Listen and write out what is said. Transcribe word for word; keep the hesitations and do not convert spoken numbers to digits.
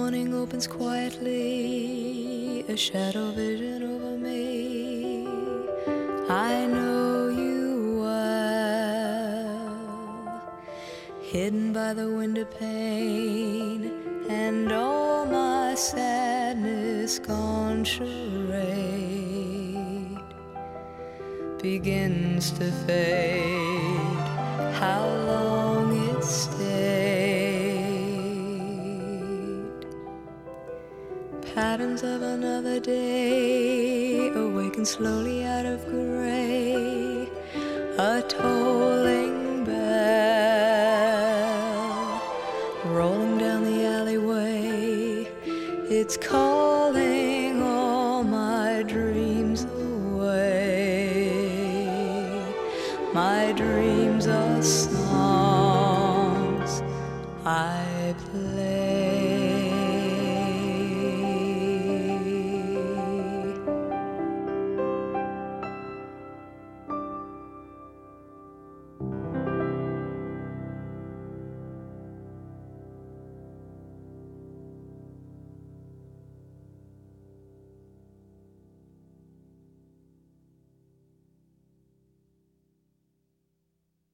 morning opens quietly, a shadow vision over me. I know you well, hidden by the window pane, and all my sadness gone charade begins to fade. How long it stayed. Patterns of another day awaken slowly out of gray. A tolling bell rolling down the alleyway. It's calling all my dreams away. My dreams are songs I play.